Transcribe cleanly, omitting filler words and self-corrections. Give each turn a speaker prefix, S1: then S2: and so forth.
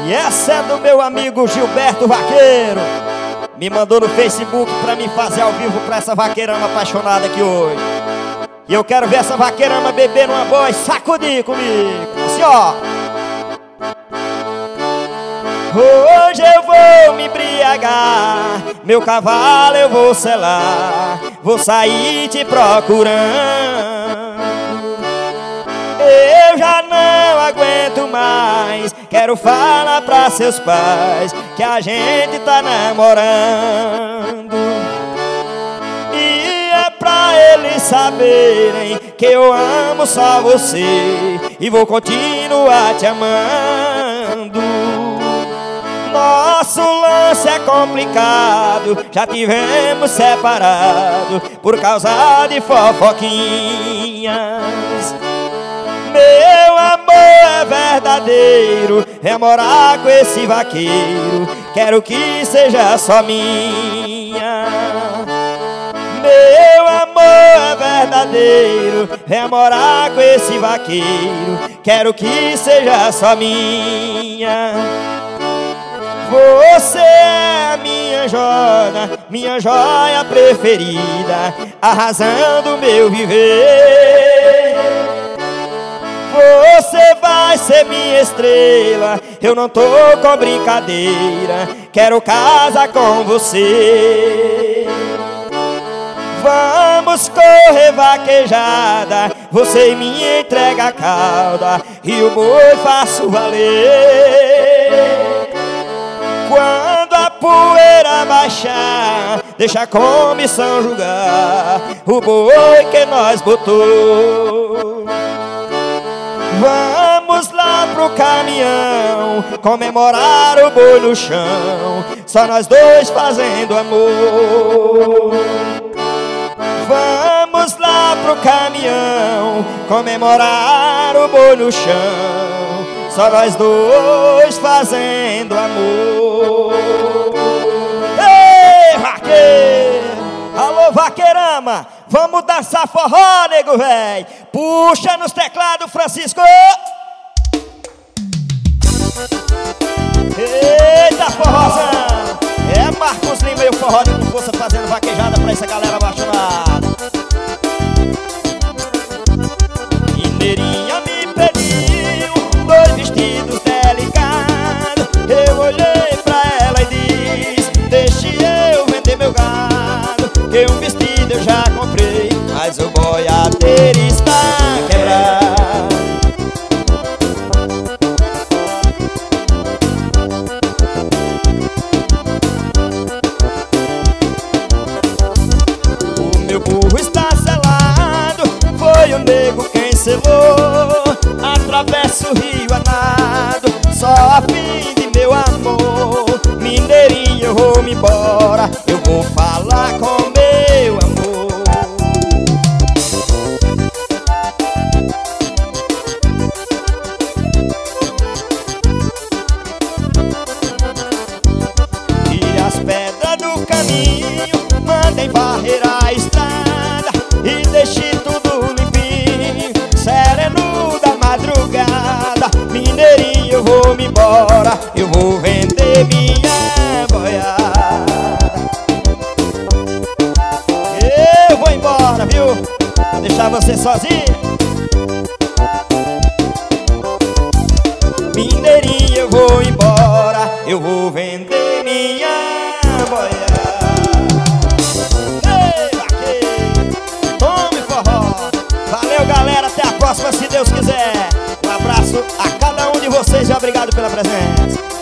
S1: E essa é do meu amigo Gilberto Vaqueiro. Me mandou no Facebook pra mim fazer ao vivo pra essa vaqueirama apaixonada aqui hoje. E eu quero ver essa vaqueirama beber numa boa e sacudir comigo. Assim, ó. Hoje eu vou me embriagar, meu cavalo eu vou selar, vou sair te procurando. Eu já não aguento mais, quero falar pra seus pais que a gente tá namorando. E é pra eles saberem que eu amo só você e vou continuar te amando. Nosso lance é complicado, já tivemos separado por causa de fofoquinhas. Meu amor é verdadeiro, é morar com esse vaqueiro, quero que seja só minha. Meu amor é verdadeiro, é morar com esse vaqueiro, quero que seja só minha. Você é a minha joia preferida, a razão do meu viver. Você vai ser minha estrela, eu não tô com brincadeira, quero casar com você. Vamos correr vaquejada, você me entrega a cauda e o boi faço valer. Quando a poeira baixar, deixa a comissão julgar o boi que nós botou. Vamos lá pro caminhão comemorar o boi no chão, só nós dois fazendo amor. Vamos lá pro caminhão comemorar o boi no chão, só nós dois fazendo amor. Ei, vaqueiro! Alô, vaqueirama! Vamos dançar forró, nego véi! Puxa nos teclados, Francisco! Eita, forrozão! É Marcos Lima e o forró de com força fazendo vaquejada pra essa galera apaixonada. Mineirinha me pediu 2 vestidos delicados. Eu olhei pra ela e disse: deixe eu vender meu gado, que um vestido eu já comprei, mas o boiadeiro está quebrado. O meu burro está selado, foi o nego quem selou. Atravesso o rio a nado, só a fim de meu amor. Mineirinho, eu vou me embora, eu vou falar com meu amor. E as pedras do caminho mandem varrer a estrada e deixe tudo limpinho, sereno da madrugada. Mineirinho, eu vou me embora, eu vou vender minha boiada. Eu vou embora, viu? Vou deixar você sozinho. Mineirinho, eu vou embora, eu vou vender minha boiada. Ei, vaqueiro, tome forró. Valeu, galera, até a próxima, se Deus quiser. Um abraço a cada um de vocês e obrigado pela presença.